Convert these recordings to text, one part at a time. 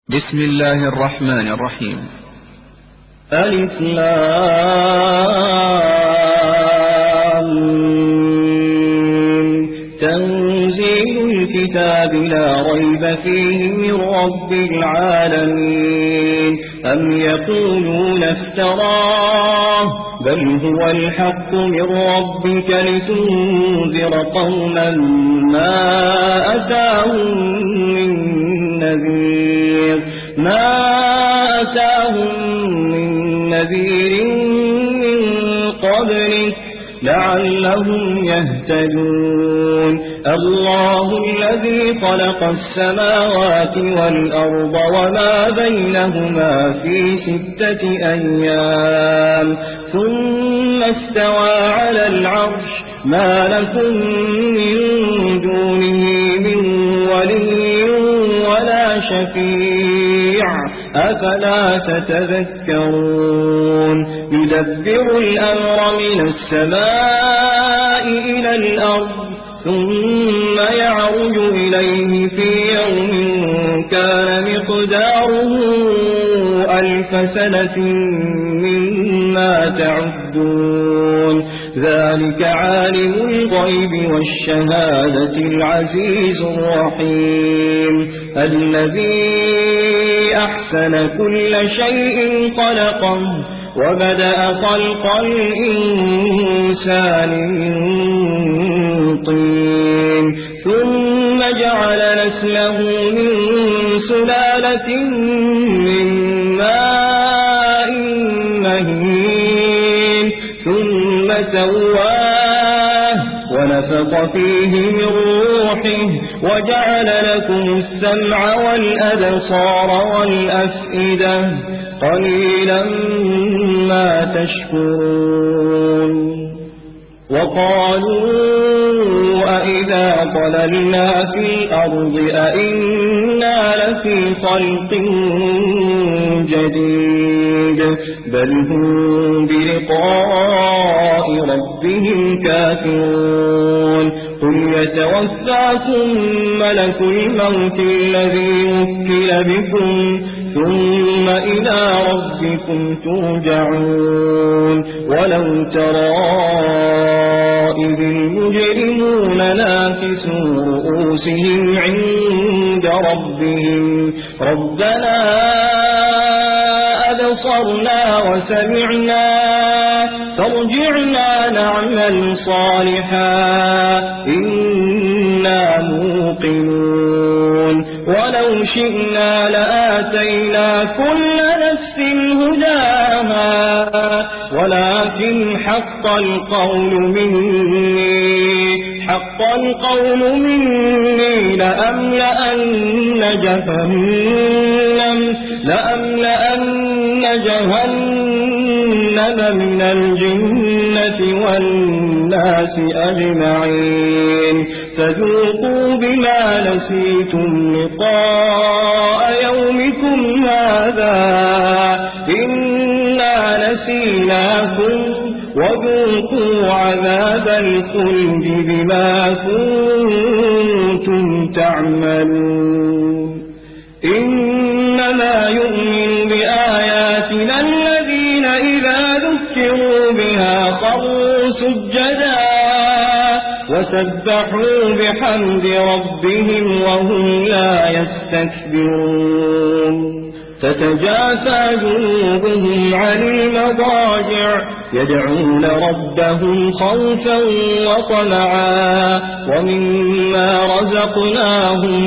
بسم الله الرحمن الرحيم. ألف لام تنزيل الكتاب لا ريب فيه من رب العالمين. أم يقولون افتراه بل هو الحق من ربك لتنذر قوما ما أتاهم من نذير من قبلك لعلهم يهتدون. الله الذي خلق السماوات والأرض وما بينهما في 6 أيام ثم استوى على العرش. ما لكم من دونه من ولي ولا شفيع أفلا تتذكرون. يدبر الأمر من السماء إلى الأرض ثم يعرج إليه في يوم كان مقداره 1000 سنة مما تعدون. ذلك عالم الغيب والشهادة العزيز الرحيم. الذي أحسن كل شيء خلقه وبدأ خلق الإنسان من طين ثم جعل نسله من سلالة من ماء مهين ثم سواه ونفخ فيه من روحه وجعل لكم السمع والأبصار والأفئدة قليلا ما تشكرون. وقالوا أئذا ضللنا في الأرض أئنا لفي خلق جديد بل هم بلقاء ربهم كافرون. قل يتوفاكم ملك الموت الذي وكل بكم ثم إلى ربكم ترجعون. ولو ترى إذ المجرمون ناكسوا رؤوسهم عند ربهم ربنا أبصرنا وسمعنا فارجعنا نعمل صالحا إنا موقنون. ولو شئنا لآتينا كل نفس هداها ولكن حق القول مني لأملأن جهنم من الجنة والناس أجمعين. فذوقوا بما نسيتم لقاء يومكم هذا إنا نسيناكم وذوقوا عذاب الخلد بما كنتم تعملون. إنما يؤمن بآياتنا الذين إذا ذكروا بها خروا سجدا وسبحوا بحمد ربهم وهم لا يستكبرون. تتجافى جنوبهم عن المضاجع يدعون ربهم خوفا وطمعا ومما رزقناهم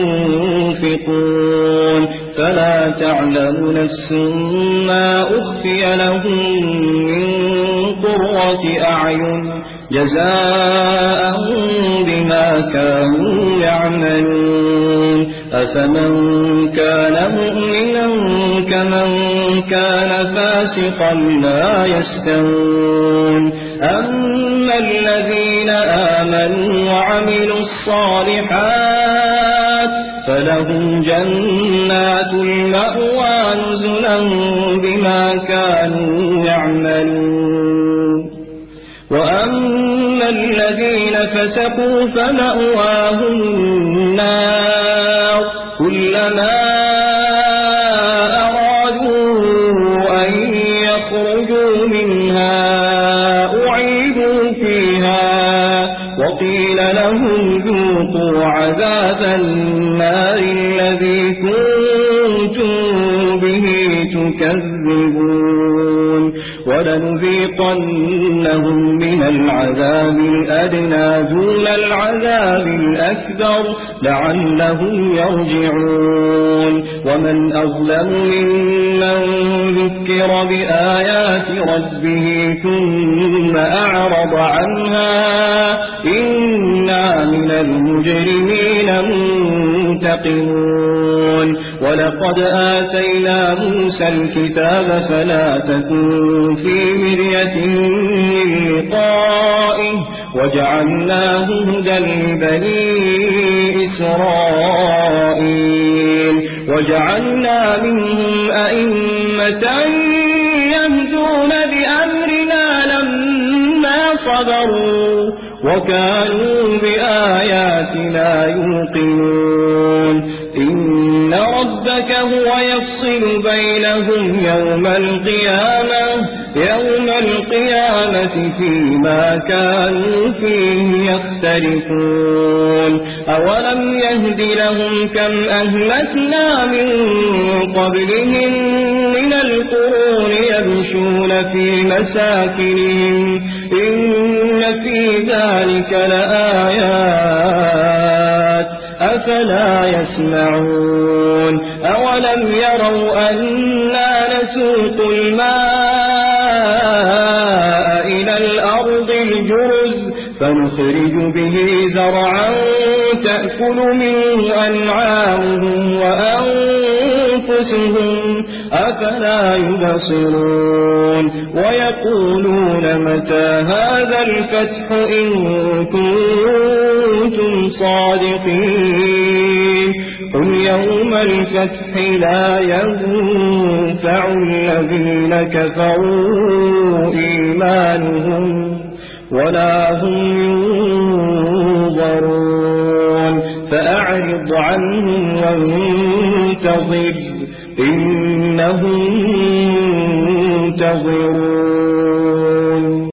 ينفقون. فلا تعلم نفس ما أخفي لهم من قرة أعين جزاء بما كانوا يعملون. أفمن كان مؤمنا كمن كان فاسقا لا يستوون. أما الذين آمنوا وعملوا الصالحات فلهم جنات المأوى نزلا بما كانوا يعملون. وأما الذين فسقوا فمأواهم النار كلما يكذبون ولنذيقنهم من العذاب الأدنى دون العذاب الأكبر لعلهم يرجعون ومن أظلم ممن ذكر بآيات ربه ثم أعرض عنها إنا من المجرمين منتقمون ولقد آتينا موسى الكتاب فلا تكن في مرية من لقائه وجعلناه هدى لبني إسرائيل وجعلنا منهم أئمة يهدون بأمرنا لما صبروا وكانوا بآياتنا يوقنون إن ربك هو يفصل بينهم يوم القيامة فيما كانوا فيه يختلفون أولم يهد لهم كم أهلكنا من قبلهم من القرون يمشون في مساكنهم إن في ذلك لآيات أفلا يسمعون أولم يروا أنا نسوق الماء إلى الأرض الجرز فنخرج به زرعا تأكل منه أنعامهم وأنفسهم أفلا يبصرون ويقولون متى هذا الفتح إن كنتم صادقين قل يوم الفتح لا ينفع الذين كفروا إيمانهم ولا هم ينظرون فأعرض عنهم وانتظر إنهم منتظرون